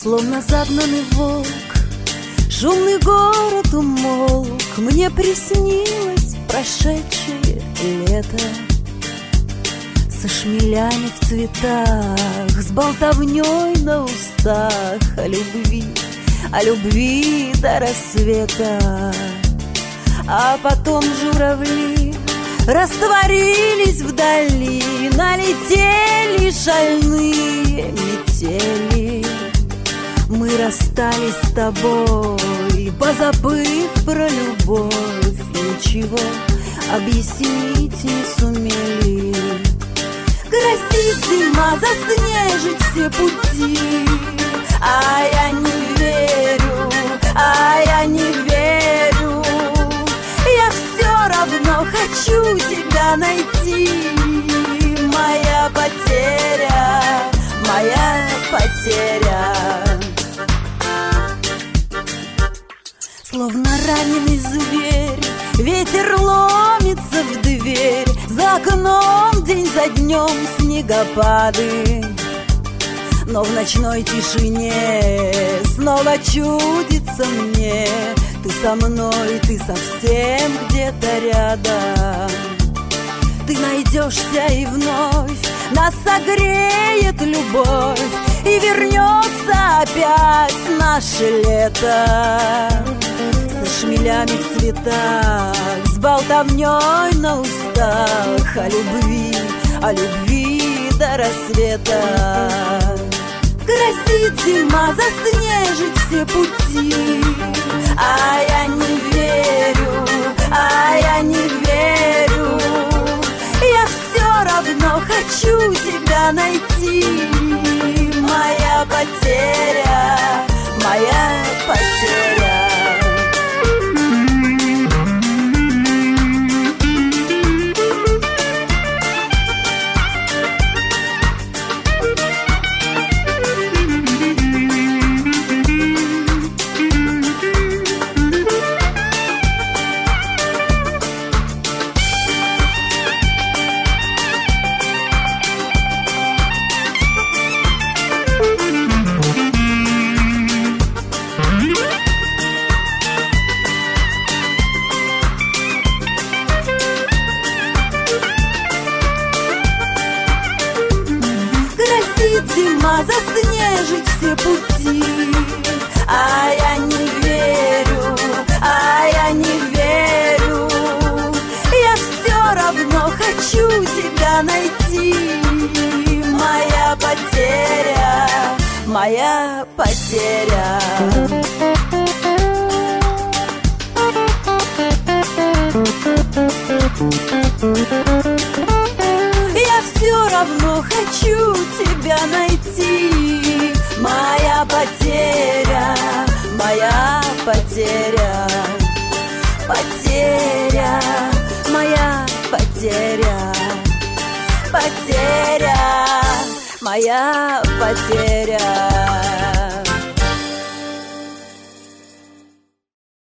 Словно загнанный волк, шумный город умолк. Мне приснилось прошедшее лето со шмелями в цветах, с болтовней на устах о любви до рассвета. А потом журавли растворились вдали, налетели шальные метели. Мы расстались с тобой, позабыв про любовь, ничего объяснить не сумели. Грозит зима заснежить все пути, а я не верю, я не верю. Я все равно хочу тебя найти. Моя потеря, моя потеря. Словно раненый зверь, ветер ломится в дверь. За окном день за днем снегопады, но в ночной тишине снова чудится мне: ты со мной, ты совсем где-то рядом. Ты найдешься и вновь нас согреет любовь, и вернется опять наше лето. Со шмелями в цветах, с болтовней на устах о любви до рассвета. Грозит зима заснежить все пути, а я не верю, я не верю. Я все равно хочу тебя найти. Моя потеря, моя потеря. Зима заснежить все пути, а я не верю, я не верю. Я все равно хочу тебя найти. Моя потеря, моя потеря. Я все равно хочу тебя найти. Моя потеря, моя потеря. Потеря, моя потеря. Потеря, моя потеря.